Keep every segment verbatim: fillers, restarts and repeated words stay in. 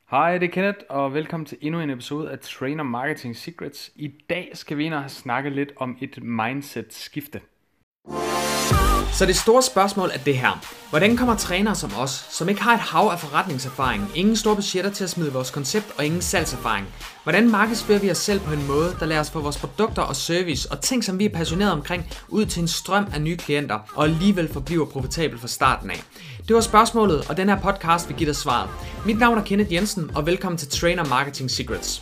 Hej, det er Kenneth, og velkommen til endnu en episode af Trainer Marketing Secrets. I dag skal vi ind og have snakket lidt om et mindset-skifte. Så det store spørgsmål er det her. Hvordan kommer trænere som os, som ikke har et hav af forretningserfaring, ingen store budgetter til at smide vores koncept og ingen salgserfaring, hvordan markedsfører vi os selv på en måde, der lader os få vores produkter og service og ting, som vi er passionerede omkring, ud til en strøm af nye klienter og alligevel forbliver profitabel fra starten af? Det var spørgsmålet, og den her podcast vil give dig svaret. Mit navn er Kenneth Jensen, og velkommen til Trainer Marketing Secrets.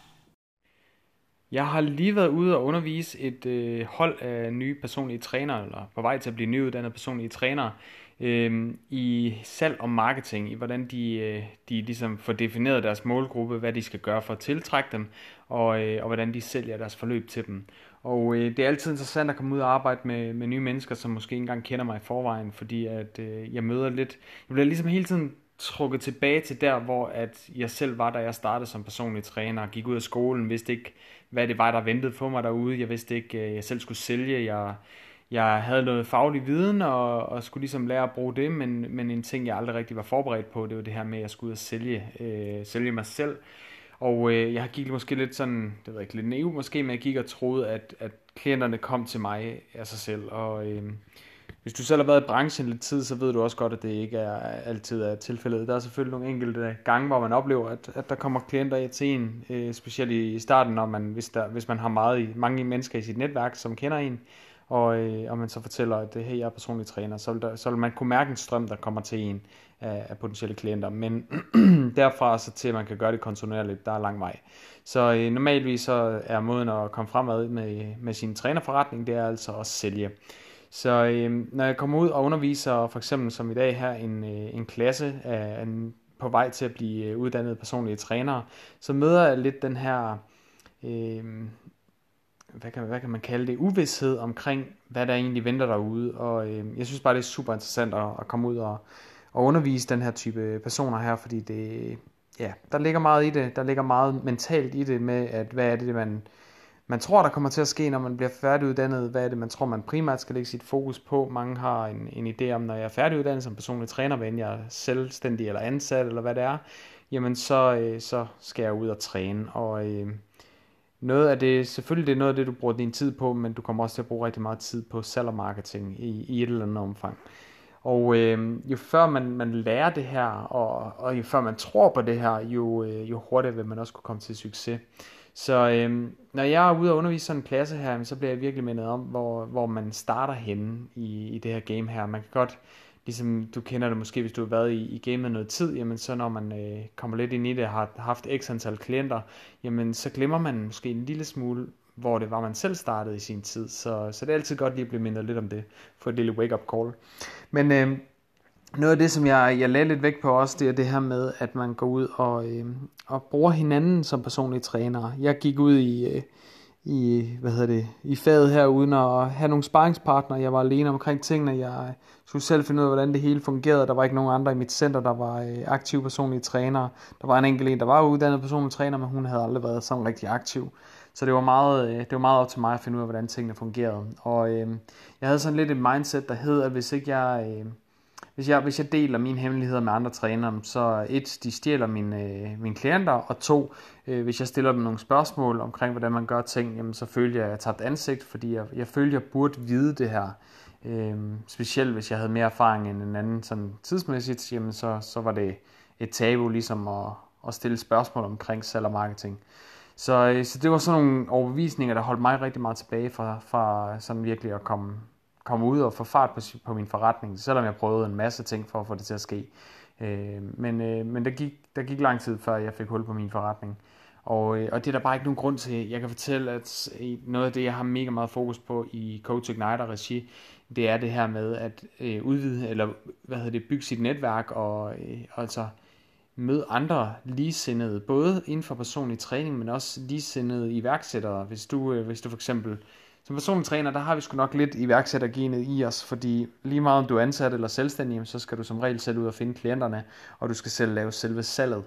Jeg har lige været ude og undervise et øh, hold af nye personlige trænere, eller på vej til at blive nyuddannede personlige trænere, øh, i salg og marketing, i hvordan de, øh, de ligesom får defineret deres målgruppe, hvad de skal gøre for at tiltrække dem, og, øh, og hvordan de sælger deres forløb til dem. Og øh, det er altid interessant at komme ud og arbejde med, med nye mennesker, som måske ikke engang kender mig i forvejen, fordi at øh, jeg møder lidt, jeg bliver ligesom hele tiden trukket tilbage til der, hvor at jeg selv var, da jeg startede som personlig træner, gik ud af skolen, vidste ikke, hvad det var, der ventede for mig derude. Jeg vidste ikke, at jeg selv skulle sælge. Jeg, jeg havde noget faglig viden, og, og skulle ligesom lære at bruge det, men, men en ting, jeg aldrig rigtig var forberedt på, det var det her med, at jeg skulle ud og sælge, øh, sælge mig selv. Og øh, jeg gik måske lidt sådan, det ved jeg ikke, lidt naiv måske, men jeg gik og troede, at, at klienterne kom til mig af sig selv, og øh, hvis du selv har været i branchen lidt tid, så ved du også godt, at det ikke er altid er tilfældet. Der er selvfølgelig nogle enkelte gange, hvor man oplever, at, at der kommer klienter til en, øh, specielt i starten, når man, hvis, der, hvis man har meget i, mange mennesker i sit netværk, som kender en, og, øh, og man så fortæller, at hey, jeg er personlig træner, så vil, der, så vil man kunne mærke en strøm, der kommer til en af, af potentielle klienter. Men derfra så til, at man kan gøre det kontinuerligt, der er lang vej. Så øh, normalvis så er måden at komme fremad med, med sin trænerforretning, det er altså at sælge. Så øh, når jeg kommer ud og underviser, for eksempel som i dag her, en, øh, en klasse af en, på vej til at blive øh, uddannede personlige trænere, så møder jeg lidt den her, øh, hvad, kan, hvad kan man kalde det, uvidshed omkring, hvad der egentlig venter derude. Og øh, jeg synes bare, det er super interessant at, at komme ud og, og undervise den her type personer her, fordi det, ja, der ligger meget i det, der ligger meget mentalt i det med, at hvad er det, man... Man tror, der kommer til at ske, når man bliver færdiguddannet. Hvad er det, man tror, man primært skal lægge sit fokus på? Mange har en, en idé om, når jeg er færdiguddannet som personlig træner, hvad end jeg er selvstændig eller ansat, eller hvad det er, jamen så, øh, så skal jeg ud og træne. Og øh, noget af det, selvfølgelig det er noget af det, du bruger din tid på, men du kommer også til at bruge rigtig meget tid på salg og marketing i, i et eller andet omfang. Og øh, jo før man, man lærer det her, og, og jo før man tror på det her, jo, øh, jo hurtigere vil man også kunne komme til succes. Så øhm, når jeg er ude og undervise sådan en klasse her, så bliver jeg virkelig mindet om, hvor, hvor man starter henne i, i det her game her. Man kan godt, ligesom du kender det måske, hvis du har været i, i gamet noget tid, jamen så når man øh, kommer lidt ind i det og har haft x antal klienter, jamen så glemmer man måske en lille smule, hvor det var, man selv startede i sin tid. Så, så det er altid godt lige at blive mindet lidt om det, for et lille wake-up call. Men... Øh, Noget af det, som jeg, jeg lagde lidt vægt på også, det er det her med, at man går ud og, øh, og bruger hinanden som personlige trænere. Jeg gik ud i, øh, i, hvad hedder det, i faget her, uden at have nogle sparringspartnere. Jeg var alene omkring tingene. Jeg skulle selv finde ud af, hvordan det hele fungerede. Der var ikke nogen andre i mit center, der var øh, aktive personlige trænere. Der var en enkelt en, der var uddannet personlig træner, men hun havde aldrig været sådan rigtig aktiv. Så det var meget, øh, det var meget op til mig at finde ud af, hvordan tingene fungerede. Og øh, jeg havde sådan lidt et mindset, der hed, at hvis ikke jeg... Øh, Hvis jeg, hvis jeg deler mine hemmeligheder med andre trænere, så et, de stjæler mine, øh, mine klienter, og to, øh, hvis jeg stiller dem nogle spørgsmål omkring, hvordan man gør ting, jamen, så følte jeg, at jeg tabt ansigt, fordi jeg, jeg følte, at jeg burde vide det her. Øh, specielt hvis jeg havde mere erfaring end en anden sådan tidsmæssigt, jamen, så, så var det et tabu ligesom at, at stille spørgsmål omkring salg og marketing. Så, øh, så det var sådan nogle overbevisninger, der holdt mig rigtig meget tilbage fra, fra sådan virkelig at komme... komme ud og få fart på, på min forretning, selvom jeg prøvede en masse ting for at få det til at ske. Øh, men øh, men der, gik, der gik lang tid, før jeg fik hul på min forretning. Og, øh, og det er der bare ikke nogen grund til. Jeg kan fortælle, at noget af det, jeg har mega meget fokus på i Coach Igniter-regi, det er det her med at øh, udvide, eller hvad hedder det, bygge sit netværk, og øh, altså møde andre ligesindede, både inden for personlig træning, men også ligesindede iværksættere. Hvis du, øh, hvis du for eksempel som personlig træner, der har vi sgu nok lidt iværksættergenet i os, fordi lige meget om du er ansat eller selvstændig, så skal du som regel selv ud og finde klienterne, og du skal selv lave selve salget.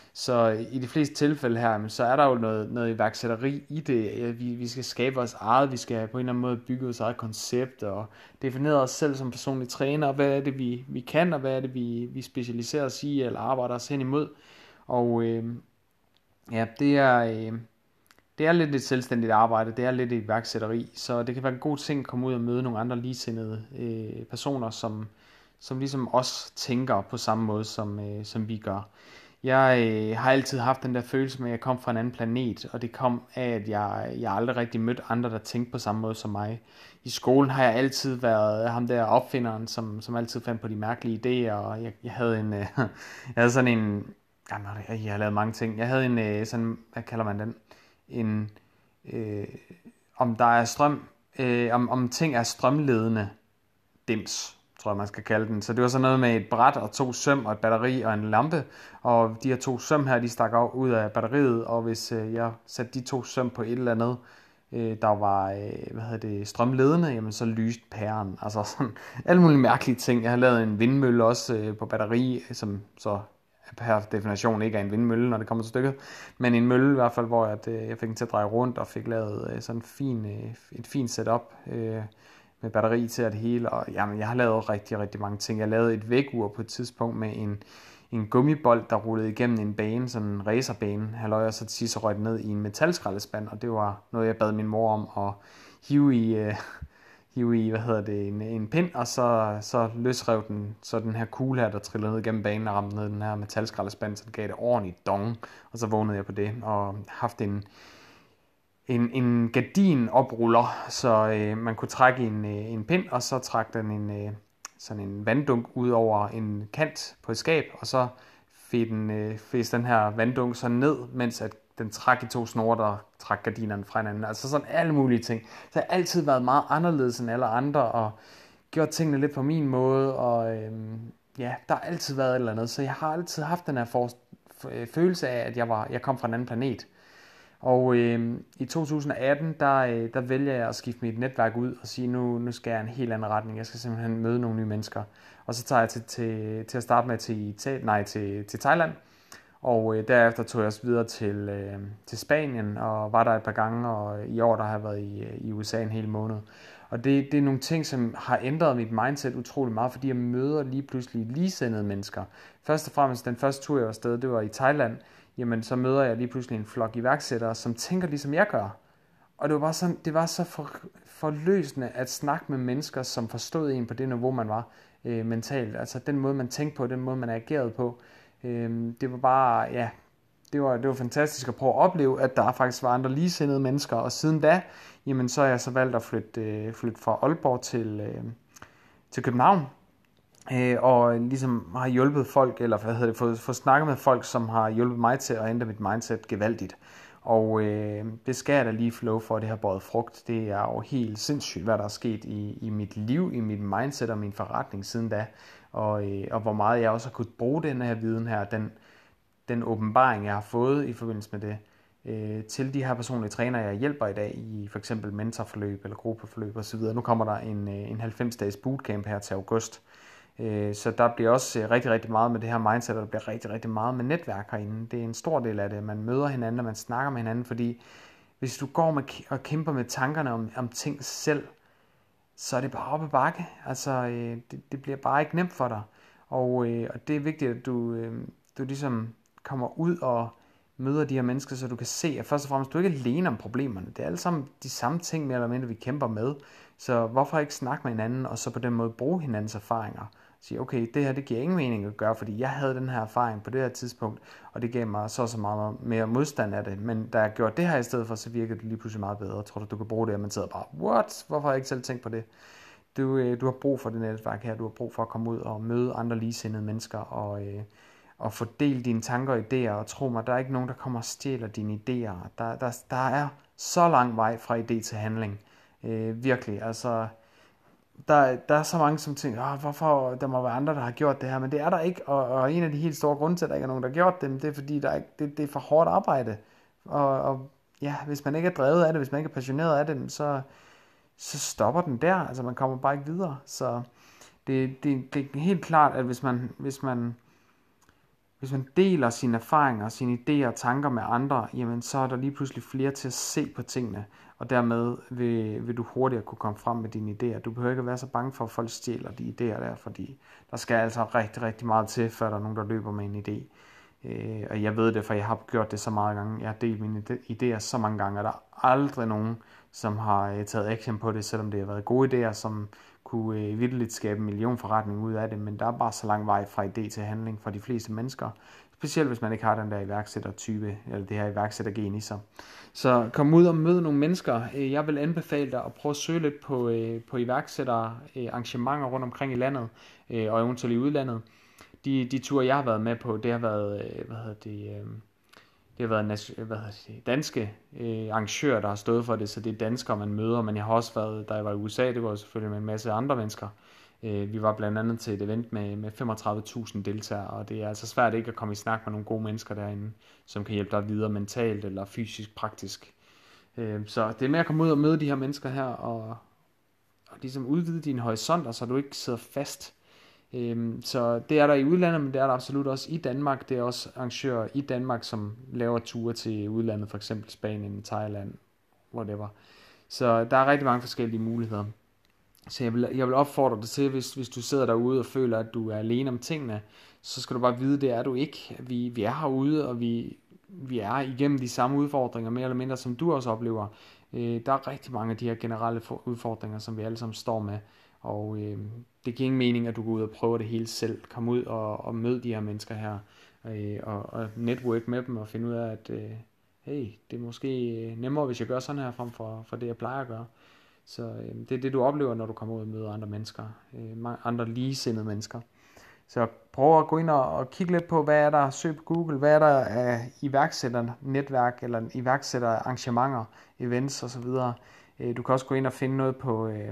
Så i de fleste tilfælde her, så er der jo noget, noget iværksætteri i det. Vi, vi skal skabe vores eget, vi skal på en eller anden måde bygge vores eget koncept, og definere os selv som personlige træner, og hvad er det, vi, vi kan, og hvad er det, vi, vi specialiserer os i, eller arbejder os hen imod. Og øh, ja, det er, øh, det er lidt et selvstændigt arbejde, det er lidt et iværksætteri, så det kan være en god ting at komme ud og møde nogle andre ligesindede øh, personer, som, som ligesom os tænker på samme måde, som, øh, som vi gør. Jeg øh, har altid haft den der følelse med, at jeg kom fra en anden planet, og det kom af, at jeg, jeg aldrig rigtig mødte andre, der tænkte på samme måde som mig. I skolen har jeg altid været ham der opfinderen, som, som altid fandt på de mærkelige idéer, og jeg, jeg havde en, øh, jeg havde sådan en, jamen, jeg har lavet mange ting, jeg havde en, øh, sådan, hvad kalder man den, en, øh, om der er strøm, øh, om, om ting er strømledende dims, tror jeg man skal kalde den. Så det var sådan noget med et bræt og to søm og et batteri og en lampe, og de her to søm her, de stak ud af batteriet, og hvis øh, jeg satte de to søm på et eller andet, øh, der var øh, hvad hedder det, strømledende, jamen så lyste pæren. Altså sådan alle mulige mærkelige ting. Jeg har lavet en vindmølle også øh, på batteri, som så per definition ikke er en vindmølle, når det kommer til stykket, men en mølle i hvert fald, hvor jeg, jeg fik den til at dreje rundt og fik lavet øh, sådan en fin, øh, et fint setup øh, med batteri til det hele, og jamen, jeg har lavet rigtig, rigtig mange ting. Jeg lavede et vægur på et tidspunkt med en, en gummibold, der rullede igennem en bane, sådan en racerbane, halløj, og så til sidst røg ned i en metalskraldespand, og det var noget, jeg bad min mor om at hive i, øh, hive i hvad hedder det, en, en pind, og så, så løsrev den, så den her kugle her, der trillede ned gennem banen og ramte ned den her metalskraldespand, så det gav det ordentligt dong, og så vågnede jeg på det, og haft en En, en gardin opruller, så øh, man kunne trække en, øh, en pind, og så trak den en, øh, sådan en vanddunk ud over en kant på et skab, og så fik den, øh, fik den her vanddunk så ned, mens at den trak i to snore, der trak gardinerne fra hinanden. Altså sådan alle mulige ting. Så jeg har altid været meget anderledes end alle andre, og gjort tingene lidt på min måde, og øh, ja, der har altid været et eller andet. Så jeg har altid haft den her for, for, følelse af, at jeg, var, jeg kom fra en anden planet. Og øh, i to tusind atten, der, øh, der vælger jeg at skifte mit netværk ud og sige, nu, nu skal jeg en helt anden retning. Jeg skal simpelthen møde nogle nye mennesker. Og så tager jeg til, til, til at starte med til, til, nej, til, til Thailand. Og øh, derefter tog jeg også videre til, øh, til Spanien og var der et par gange. Og i år der har jeg været i, i U S A en hel måned. Og det, det er nogle ting, som har ændret mit mindset utrolig meget, fordi jeg møder lige pludselig ligesindede mennesker. Først og fremmest, den første tur jeg var afsted, det var i Thailand. Jamen så møder jeg lige pludselig en flok iværksættere, som tænker ligesom jeg gør. Og det var, bare sådan, det var så for, forløsende at snakke med mennesker, som forstod en på det niveau, man var øh, mentalt. Altså den måde, man tænkte på, den måde, man agerede på. Øh, det var bare, ja, det var, det var fantastisk at prøve at opleve, at der faktisk var andre ligesindede mennesker. Og siden da, jamen så har jeg så valgt at flytte, øh, flytte fra Aalborg til, øh, til København. Øh, og ligesom har hjulpet folk, eller hvad hedder det, fået, fået snakket med folk, som har hjulpet mig til at ændre mit mindset gevaldigt. Og øh, det skal jeg da lige få lov for, det har båret frugt. Det er jo helt sindssygt, hvad der er sket i, i mit liv, i mit mindset og min forretning siden da. Og, øh, og hvor meget jeg også har kunnet bruge den her viden her, den, den åbenbaring, jeg har fået i forbindelse med det, øh, til de her personlige trænere, jeg hjælper i dag i for eksempel mentorforløb eller gruppeforløb osv. Nu kommer der en, en halvfems dages bootcamp her til august. Så der bliver også rigtig, rigtig meget med det her mindset, og der bliver rigtig, rigtig meget med netværk herinde. Det er en stor del af det. Man møder hinanden, og man snakker med hinanden, fordi hvis du går med og kæmper med tankerne om, om ting selv, så er det bare op ad bakke. Altså, det, det bliver bare ikke nemt for dig. Og, og det er vigtigt, at du, du ligesom kommer ud og møder de her mennesker, så du kan se, at først og fremmest, du er ikke alene om problemerne. Det er alle sammen de samme ting, mere eller mindre, vi kæmper med. Så hvorfor ikke snakke med hinanden, og så på den måde bruge hinandens erfaringer? Sige, okay, det her, det giver ingen mening at gøre, fordi jeg havde den her erfaring på det her tidspunkt, og det gav mig så så meget mere modstand af det. Men da jeg gjorde det her i stedet for, så virkede det lige pludselig meget bedre. Tror du, du kan bruge det, og man sidder bare, what? Hvorfor har jeg ikke selv tænkt på det? Du, du har brug for det netværk her, du har brug for at komme ud og møde andre ligesindede mennesker, og, øh, og fordele dine tanker og idéer, og tro mig, der er ikke nogen, der kommer og stjæler dine idéer. Der, der, der er så lang vej fra idé til handling. Øh, virkelig, altså der, der er så mange som tænker, oh, hvorfor der må være andre der har gjort det her, men det er der ikke, og, og en af de helt store grunde til at der ikke er nogen der har gjort det, det er fordi der er ikke, det, det er for hårdt arbejde, og, og ja, hvis man ikke er drevet af det, hvis man ikke er passioneret af det, så, så stopper den der, altså man kommer bare ikke videre. Så det, det, det er helt klart, at hvis man, hvis man Hvis man deler sine erfaringer, sine idéer og tanker med andre, jamen så er der lige pludselig flere til at se på tingene, og dermed vil, vil du hurtigere kunne komme frem med dine idéer. Du behøver ikke være så bange for, at folk stjæler de idéer der, fordi der skal altså rigtig, rigtig meget til, før der er nogen, der løber med en idé. Øh, og jeg ved det, for jeg har gjort det så mange gange. Jeg har delt mine idéer så mange gange, og der er aldrig nogen, som har øh, taget action på det, selvom det har været gode idéer, som kunne øh, vitterligt skabe en millionforretning ud af det. Men der er bare så lang vej fra idé til handling for de fleste mennesker. Specielt hvis man ikke har den der iværksættertype, eller det her iværksættergen i sig. Så kom ud og mød nogle mennesker. Jeg vil anbefale dig at prøve at søge lidt på, på iværksætterarrangementer rundt omkring i landet, og eventuelt i udlandet. De, de ture, jeg har været med på, det har været, hvad hedder det, det har været hvad hedder det, danske arrangører, der har stået for det, så det er danskere, man møder. Men jeg har også været, da jeg var i U S A, det var selvfølgelig med en masse andre mennesker. Vi var blandt andet til et event med, med femogtredive tusind deltagere, og det er altså svært ikke at komme i snak med nogle gode mennesker derinde, som kan hjælpe dig videre mentalt eller fysisk, praktisk. Så det er med at komme ud og møde de her mennesker her, og, og ligesom udvide dine horisonter, så du ikke sidder fast. Så det er der i udlandet, men det er der absolut også i Danmark. Det er også arrangører i Danmark, som laver ture til udlandet, for eksempel Spanien, Thailand, whatever. Så der er rigtig mange forskellige muligheder. Så jeg vil, jeg vil opfordre dig til, hvis, hvis du sidder derude og føler, at du er alene om tingene, så skal du bare vide, det er du ikke. Vi, vi er herude, og vi, vi er igennem de samme udfordringer, mere eller mindre, som du også oplever. Øh, der er rigtig mange af de her generelle udfordringer, som vi alle sammen står med. Og øh, det giver ingen mening, at du går ud og prøver det hele selv. Kom ud og, og mød de her mennesker her, øh, og, og network med dem, og finde ud af, at øh, hey, det er måske nemmere, hvis jeg gør sådan her, frem for, for det, jeg plejer at gøre. Så øh, det er det, du oplever, når du kommer ud og møder andre mennesker, øh, andre ligesindede mennesker. Så prøv at gå ind og, og kigge lidt på, hvad er der, søg på Google, hvad er der af iværksætternetværk, eller iværksætterarrangementer, events osv. Øh, du kan også gå ind og finde noget på, øh,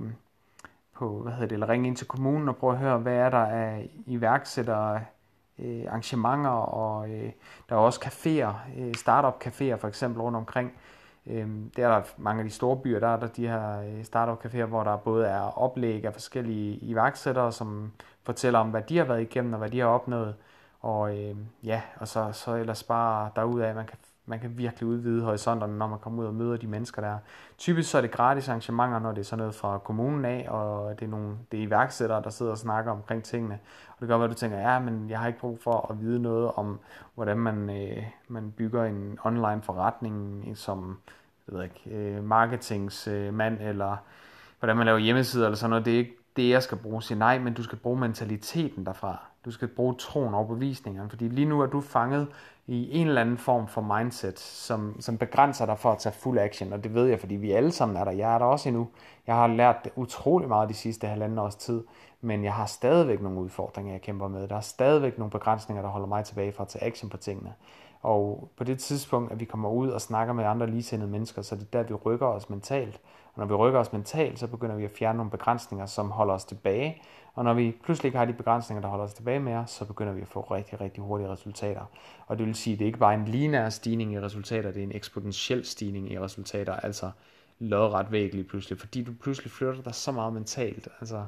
på hvad hedder det, eller ringe ind til kommunen og prøve at høre, hvad er der af iværksættere, øh, arrangementer, og øh, der er også caféer, øh, startup caféer for eksempel rundt omkring. Der er der mange af de store byer, der er der de her startup caféer, hvor der både er oplæg af forskellige iværksættere, som fortæller om, hvad de har været igennem og hvad de har opnået. Og øh, ja, og så, så ellers bare derudad, at man kan, man kan virkelig udvide horisonterne, når man kommer ud og møder de mennesker der. Typisk så er det gratis arrangementer, når det er sådan noget fra kommunen af, og det er, nogle, det er iværksættere, der sidder og snakker omkring tingene. Og det kan godt være, at du tænker, ja, men jeg har ikke brug for at vide noget om, hvordan man, øh, man bygger en online forretning som jeg ved ikke, øh, marketingsmand, øh, eller hvordan man laver hjemmesider eller sådan noget. Det er ikke det, jeg skal bruge. Sige nej, men du skal bruge mentaliteten derfra. Du skal bruge troen og bevisningerne, fordi lige nu er du fanget i en eller anden form for mindset, som, som begrænser dig for at tage fuld action, og det ved jeg, fordi vi alle sammen er der. Jeg er der også endnu. Jeg har lært utrolig meget de sidste halvanden års tid, men jeg har stadigvæk nogle udfordringer, jeg kæmper med. Der er stadigvæk nogle begrænsninger, der holder mig tilbage fra at tage action på tingene. Og på det tidspunkt, at vi kommer ud og snakker med andre ligesindede mennesker, så det er der, vi rykker os mentalt. Og når vi rykker os mentalt, så begynder vi at fjerne nogle begrænsninger, som holder os tilbage. Og når vi pludselig ikke har de begrænsninger, der holder os tilbage med os, så begynder vi at få rigtig, rigtig hurtige resultater. Og det vil sige, at det ikke bare er en lineær stigning i resultater, det er en eksponentiel stigning i resultater, altså lodret væg lige pludselig, fordi du pludselig flytter dig så meget mentalt. Altså,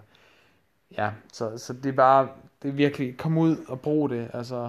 ja, så, så det er bare, det er virkelig, kom ud og brug det, altså,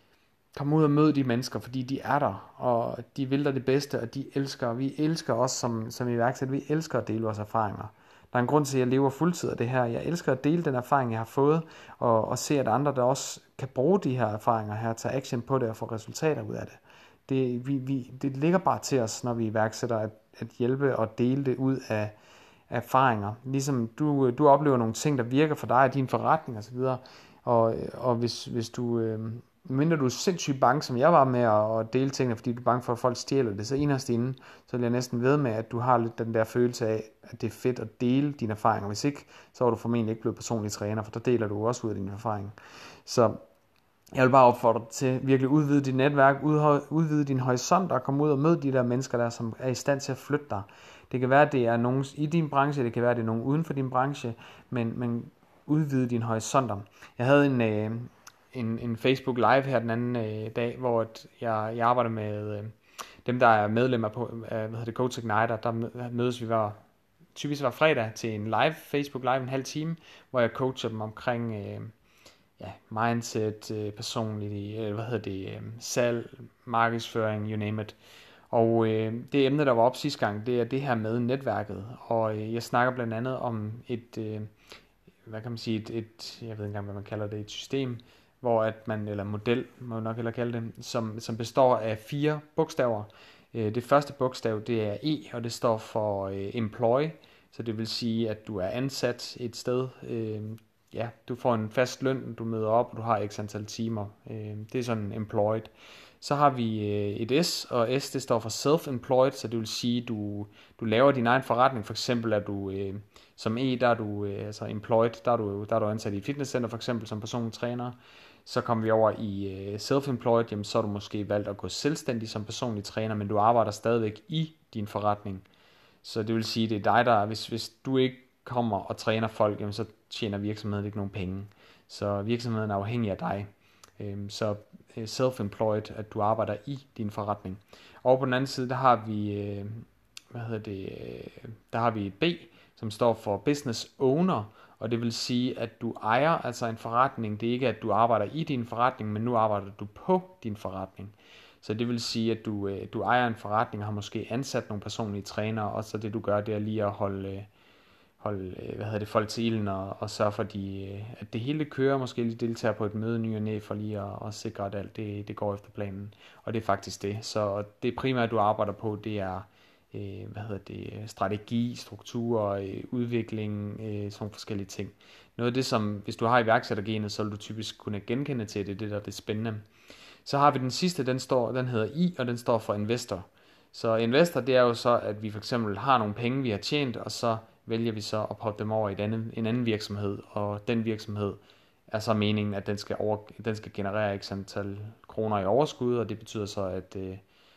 kom ud og mød de mennesker, fordi de er der, og de vil dig det bedste, og de elsker, vi elsker os som, som iværksætter, vi elsker at dele vores erfaringer. Der er en grund til, at jeg lever fuldtid af det her. Jeg elsker at dele den erfaring, jeg har fået, og, og se, at andre der også kan bruge de her erfaringer her, tage action på det og få resultater ud af det. Det, vi, vi, det ligger bare til os, når vi iværksætter, at, at hjælpe og dele det ud af erfaringer. Ligesom du, du oplever nogle ting, der virker for dig og din forretning osv., og, og hvis, hvis du... Øh, mindre du er sindssygt bange, som jeg var med at dele tingene, fordi du er bange for, at folk stjæler det, så inderst inde, så vil jeg næsten ved med, at du har lidt den der følelse af, at det er fedt at dele dine erfaringer. Hvis ikke, så er du formentlig ikke blevet personlig træner, for der deler du også ud af dine erfaringer. Så jeg vil bare opfordre dig til at virkelig udvide dit netværk, udvide din horisont og komme ud og møde de der mennesker der, som er i stand til at flytte dig. Det kan være, at det er nogen i din branche, det kan være, at det er nogen uden for din branche, men, men udvide dine horisonter. Jeg havde en... Øh, En, en Facebook Live her den anden øh, dag, hvor at jeg, jeg arbejder med øh, dem, der er medlemmer på øh, hvad hedder det, Coach Igniter. Der mødes vi hver, typisk hver fredag til en live, Facebook Live, en halv time, hvor jeg coacher dem omkring øh, ja, mindset, øh, personligt, øh, hvad hedder det, øh, salg, markedsføring, you name it. Og øh, det emne, der var op sidste gang, det er det her med netværket. Og øh, jeg snakker blandt andet om et, øh, hvad kan man sige, et, et, jeg ved ikke engang, hvad man kalder det, et system, hvor at man, eller model, må jeg nok hellere kalde det, som, som består af fire bogstaver. Det første bogstav, det er E, og det står for employ, så det vil sige, at du er ansat et sted. Ja, du får en fast løn, du møder op, og du har x antal timer. Det er sådan employed. Så har vi et S, og S det står for self-employed, så det vil sige, at du, du laver din egen forretning. For eksempel er du som E, der er du altså employed, der er du, der er du ansat i et fitnesscenter, for eksempel som personlig træner. Så kommer vi over i self-employed, jamen så har du måske valgt at gå selvstændig som personlig træner, men du arbejder stadigvæk i din forretning. Så det vil sige, det er dig, der, hvis, hvis du ikke kommer og træner folk, jamen så tjener virksomheden ikke nogen penge. Så virksomheden er afhængig af dig. Så self-employed, at du arbejder i din forretning. Og på den anden side, der har vi, hvad hedder det, der har vi B, som står for business owner, og det vil sige, at du ejer altså en forretning. Det er ikke, at du arbejder i din forretning, men nu arbejder du på din forretning. Så det vil sige, at du, du ejer en forretning og har måske ansat nogle personlige trænere, og så det du gør, det er lige at holde, holde hvad hedder det, folk til ilden og, og sørge for, de, at det hele kører. Måske lige deltager på et møde ny og næ for lige at, at sikre, at alt det, det går efter planen. Og det er faktisk det. Så det primære, du arbejder på, det er hvad hedder det, strategi, struktur, udvikling, sådan forskellige ting. Noget af det, som hvis du har iværksættergenet, så vil du typisk kunne genkende til det, det der det er spændende. Så har vi den sidste, den, står, den hedder I, og den står for investor. Så investor, det er jo så, at vi for eksempel har nogle penge, vi har tjent, og så vælger vi så at potte dem over i en anden, en anden virksomhed, og den virksomhed er så meningen, at den skal, over, den skal generere x antal kroner i overskud, og det betyder så, at øh,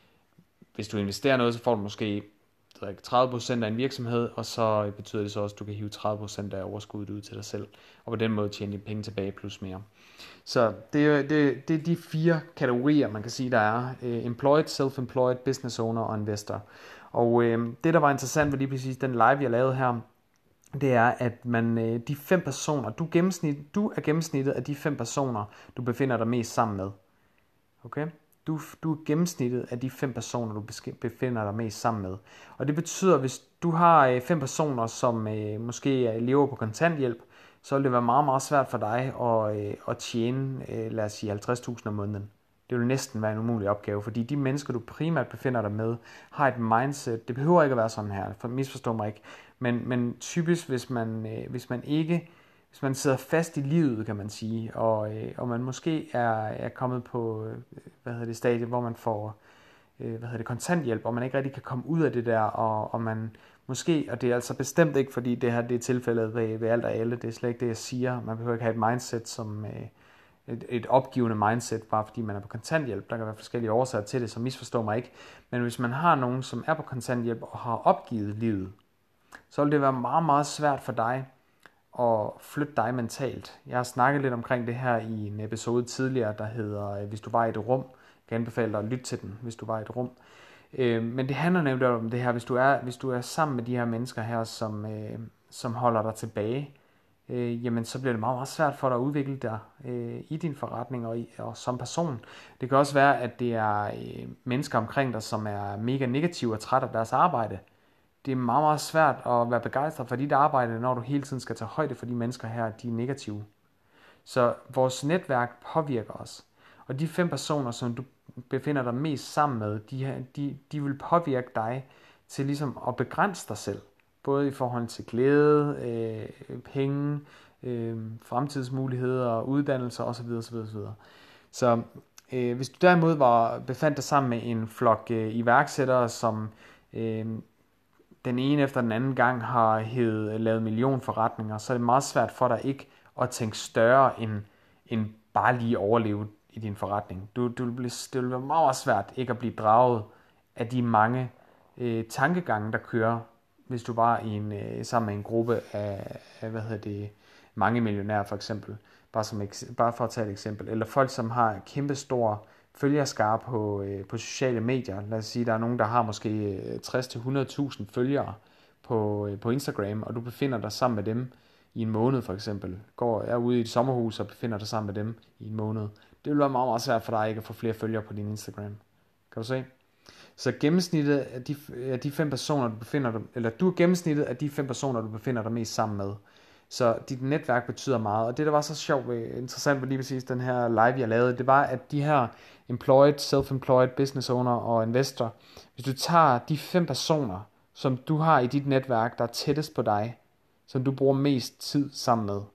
hvis du investerer noget, så får du måske tredive procent af en virksomhed, og så betyder det så også, at du kan hive tredive procent af overskuddet ud til dig selv, og på den måde tjene dine penge tilbage plus mere. Så det, det, det er de fire kategorier, man kan sige, der er. Employed, self-employed, business owner og investor. Og øh, det, der var interessant ved lige præcis den live, jeg lavede her, det er, at man, øh, de fem personer, du, gennemsnit, du er gennemsnittet af de fem personer, du befinder dig mest sammen med. Okay? Du, du er gennemsnittet af de fem personer, du befinder dig mest sammen med. Og det betyder, hvis du har øh, fem personer, som øh, måske lever på kontanthjælp, så vil det være meget, meget svært for dig at, øh, at tjene, øh, lad os sige, halvtreds tusind om måneden. Det vil næsten være en umulig opgave, fordi de mennesker, du primært befinder dig med, har et mindset. Det behøver ikke at være sådan her, for misforstå mig ikke. Men, men typisk, hvis man, øh, hvis man ikke, hvis man sidder fast i livet, kan man sige, og, øh, og man måske er, er kommet på, øh, hvad hedder det, stadie, hvor man får, øh, hvad hedder det, kontanthjælp, og man ikke rigtig kan komme ud af det der, og, og man måske, og det er altså bestemt ikke, fordi det her det er tilfældet ved, ved alt og alle, det er slet ikke det, jeg siger. Man behøver ikke have et mindset som øh, et, et opgivende mindset, bare fordi man er på kontanthjælp. Der kan være forskellige årsager til det, så misforstår mig ikke. Men hvis man har nogen, som er på kontanthjælp og har opgivet livet, så vil det være meget, meget svært for dig at flytte dig mentalt. Jeg har snakket lidt omkring det her i en episode tidligere, der hedder, hvis du var i et rum. Jeg kan anbefale dig at lytte til den, hvis du var i et rum. Men det handler nemlig om det her, hvis du er, hvis du er sammen med de her mennesker her, som, øh, som holder dig tilbage, øh, jamen så bliver det meget, meget svært for dig at udvikle dig øh, i din forretning og, i, og som person. Det kan også være, at det er øh, mennesker omkring dig, som er mega negative og trætte af deres arbejde. Det er meget, meget svært at være begejstret for dit arbejde, når du hele tiden skal tage højde for de mennesker her, de er negative. Så vores netværk påvirker os. Og de fem personer, som du befinder dig mest sammen med, de, de, de vil påvirke dig til ligesom at begrænse dig selv. Både i forhold til glæde, øh, penge, øh, fremtidsmuligheder, uddannelser osv. osv., osv. Så øh, hvis du derimod var, befandt dig sammen med en flok øh, iværksættere, som øh, den ene efter den anden gang har hævet, lavet millionforretninger, så er det meget svært for dig ikke at tænke større end, end bare lige overleve i din forretning. Du, du vil blive, det vil være meget, meget svært ikke at blive draget af de mange øh, tankegange, der kører, hvis du var i en, øh, sammen med en gruppe af, af hvad hedder det, mange millionærer for eksempel. Bare, som, bare for at tage et eksempel. Eller folk, som har kæmpe store følgerskare på, øh, på sociale medier. Lad os sige, der er nogen, der har måske tres til hundrede tusind følgere på, øh, på Instagram, og du befinder dig sammen med dem i en måned for eksempel. Går er ude i et sommerhus og befinder dig sammen med dem i en måned. Det vil være meget, meget svært for dig ikke at få flere følgere på din Instagram. Kan du se? Så gennemsnittet af de, af de fem personer, du befinder dig, eller du er gennemsnittet af de fem personer, du befinder dig mest sammen med. Så dit netværk betyder meget, og det der var så sjovt ved, interessant ved lige præcis den her live, jeg lavede, det var, at de her employed, self-employed, business owner og investor, hvis du tager de fem personer, som du har i dit netværk, der er tættest på dig, som du bruger mest tid sammen med,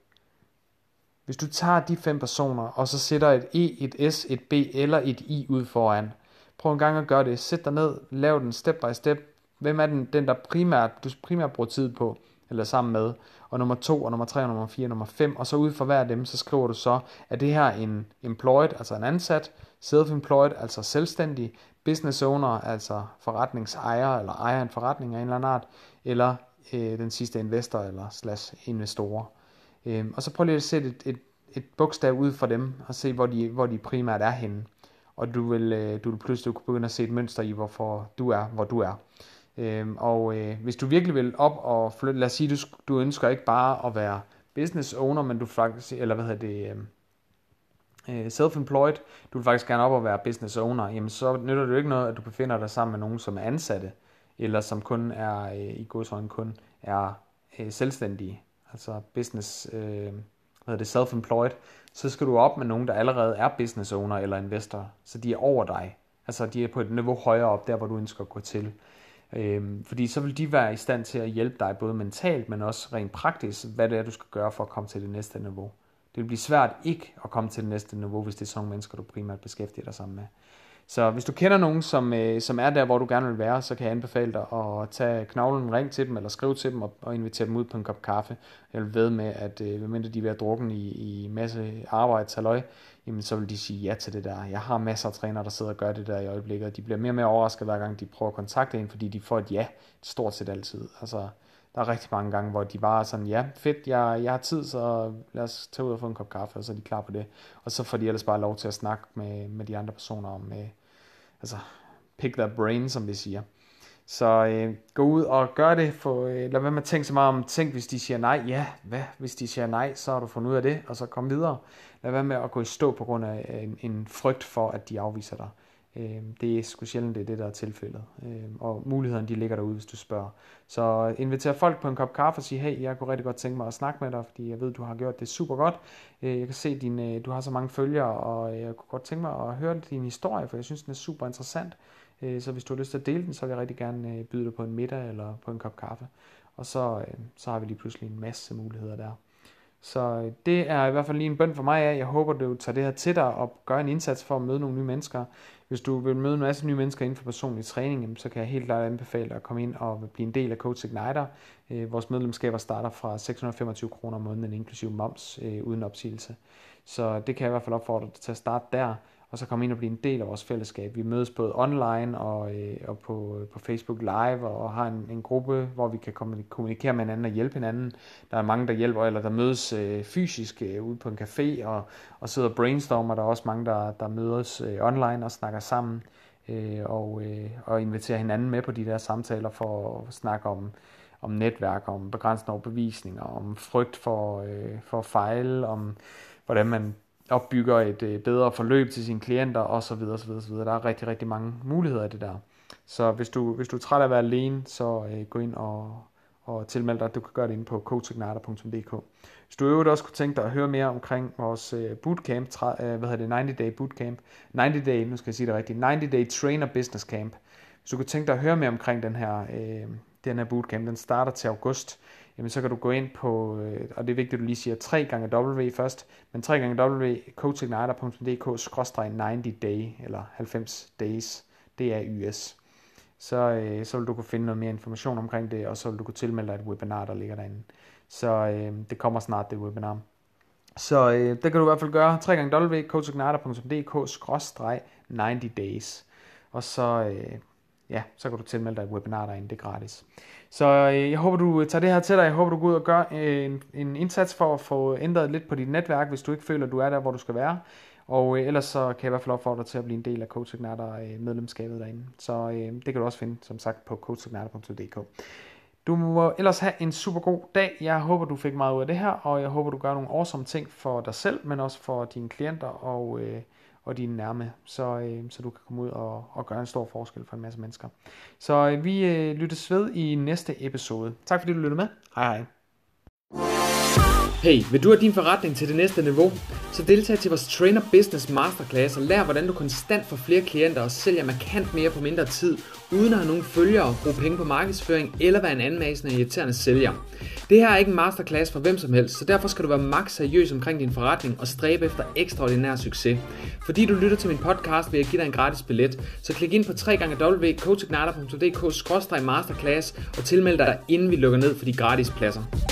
hvis du tager de fem personer, og så sætter et E, et S, et B eller et I ud foran, prøv en gang at gøre det, sæt dig ned, lav den step by step, hvem er den, den der primært, du primært bruger tid på, eller sammen med, og nummer to, og nummer tre, og nummer fire, og nummer fem, og så ud for hver af dem, så skriver du så, at det her en employed, altså en ansat, self-employed, altså selvstændig, business owner, altså forretningsejer, eller ejer af en forretning af en eller anden art, eller øh, den sidste investor, eller slash investorer. Øhm, og så prøv lige at sætte et, et, et bogstav ud for dem, og se, hvor de, hvor de primært er henne. Og du vil, øh, du vil pludselig kunne begynde at se et mønster i, hvorfor du er, hvor du er. Øhm, og øh, hvis du virkelig vil op og flytte, lad os sige, du, du ønsker ikke bare at være business owner, men du faktisk, eller hvad hedder det, øh, self-employed, du vil faktisk gerne op og være business owner, jamen så nytter det jo ikke noget, at du befinder dig sammen med nogen, som er ansatte, eller som kun er, øh, i godsøjne kun er øh, selvstændige, altså business, øh, hvad hedder det, self-employed, så skal du op med nogen, der allerede er business owner eller investor, så de er over dig, altså de er på et niveau højere op, der hvor du ønsker at gå til. Øhm, fordi så vil de være i stand til at hjælpe dig både mentalt, men også rent praktisk, hvad det er, du skal gøre for at komme til det næste niveau. Det vil blive svært ikke at komme til det næste niveau, hvis det er sådan nogle mennesker, du primært beskæftiger dig sammen med. Så hvis du kender nogen, som, øh, som er der, hvor du gerne vil være, så kan jeg anbefale dig at tage knoglen, ring til dem, eller skrive til dem og, og invitere dem ud på en kop kaffe. Jeg vil ved med, at øh, medmindre de er ved at drukken i, i masse arbejdshalløj, jamen så vil de sige ja til det der. Jeg har masser af trænere, der sidder og gør det der i øjeblikket, og de bliver mere og mere overrasket hver gang, de prøver at kontakte en, fordi de får et ja stort set altid. Altså, der er rigtig mange gange, hvor de bare er sådan, ja, fedt, jeg, jeg har tid, så lad os tage ud og få en kop kaffe, og så er de klar på det. Og så får de ellers bare lov til at snakke med, med de andre personer om, med, altså, pick their brain, som vi siger. Så øh, gå ud og gør det, for, øh, lad være med at tænke så meget om, tænk hvis de siger nej, ja, hvad, hvis de siger nej, så har du fundet ud af det, og så kom videre. Lad være med at gå i stå på grund af en, en frygt for, at de afviser dig. Øh, det er sgu sjældent, det er det, der er tilfældet. Øh, og mulighederne, de ligger derude, hvis du spørger. Så inviter folk på en kop kaffe og sige, hey, jeg kunne rigtig godt tænke mig at snakke med dig, fordi jeg ved, du har gjort det super godt. Øh, jeg kan se, din, du har så mange følgere, og jeg kunne godt tænke mig at høre din historie, for jeg synes, den er super interessant. Øh, så hvis du har lyst til at dele den, så vil jeg rigtig gerne øh, byde dig på en middag eller på en kop kaffe. Og så, øh, så har vi lige pludselig en masse muligheder der. Så det er i hvert fald lige en bøn for mig af. Jeg håber, du tager det her til dig og gør en indsats for at møde nogle nye mennesker. Hvis du vil møde en masse nye mennesker inden for personlig træning, så kan jeg helt klart anbefale dig at komme ind og blive en del af Coach Igniter. Vores medlemskaber starter fra seks hundrede og femogtyve kroner om måneden, inklusive moms, uden opsigelse. Så det kan jeg i hvert fald opfordre dig til at starte der, og så komme ind og blive en del af vores fællesskab. Vi mødes både online og, øh, og på, på Facebook Live, og har en, en gruppe, hvor vi kan kommunikere med hinanden og hjælpe hinanden. Der er mange, der hjælper, eller der mødes øh, fysisk øh, ude på en café og, og sidder og brainstormer. Der er også mange, der, der mødes øh, online og snakker sammen øh, og, øh, og inviterer hinanden med på de der samtaler for at snakke om, om netværk, om begrænsende overbevisninger, om frygt for, øh, for at fejle, om hvordan man opbygger et øh, bedre forløb til sine klienter osv. osv., osv. Der er rigtig, rigtig mange muligheder af det der. Så hvis du, hvis du er træt af at være alene, så øh, gå ind og, og tilmeld dig. Du kan gøre det inde på coach igniter punktum d k. Hvis du øvrigt også kunne tænke dig at høre mere omkring vores øh, bootcamp, tra- øh, hvad hedder det, halvtreds day bootcamp, halvtreds day, nu skal jeg sige det rigtigt, halvtreds day trainer business camp. Hvis du kunne tænke dig at høre mere omkring den her, øh, den her bootcamp, den starter til august, jamen så kan du gå ind på, og det er vigtigt, at du lige siger tre gange W først, men tre gange W, coach igniter punktum d k skråstreg halvtreds day, eller halvfems days, D A Y S. Så, øh, så vil du kunne finde noget mere information omkring det, og så vil du kunne tilmelde dig et webinar, der ligger derinde. Så øh, det kommer snart, det webinar. Så øh, det kan du i hvert fald gøre, tre gange W, coach igniter punktum d k skråstreg halvtreds days. Og så... Øh, ja, så kan du tilmelde dig et webinar derinde, det er gratis. Så øh, jeg håber, du tager det her til dig. Jeg håber, du går ud og gør en, en indsats for at få ændret lidt på dit netværk, hvis du ikke føler, at du er der, hvor du skal være. Og øh, ellers så kan jeg i hvert fald opfordre dig til at blive en del af Coach Igniter øh, medlemskabet derinde. Så øh, det kan du også finde, som sagt, på coach igniter punktum d k. Du må ellers have en super god dag. Jeg håber, du fik meget ud af det her, og jeg håber, du gør nogle awesome ting for dig selv, men også for dine klienter og... Øh, og dine nærme, så, øh, så du kan komme ud og, og gøre en stor forskel for en masse mennesker. Så øh, vi øh, lyttes ved i næste episode. Tak fordi du lyttede med. Hej hej. Hey, vil du have din forretning til det næste niveau? Så deltag til vores Trainer Business Masterclass og lær, hvordan du konstant får flere klienter og sælger markant mere på mindre tid, uden at have nogen følgere, bruge penge på markedsføring eller være en anmasende og irriterende sælger. Det her er ikke en masterclass for hvem som helst, så derfor skal du være maks seriøs omkring din forretning og stræbe efter ekstraordinær succes. Fordi du lytter til min podcast, vil jeg give dig en gratis billet, så klik ind på w w w punktum coach igniter punktum d k skråstreg masterclass og tilmeld dig, inden vi lukker ned for de gratis pladser.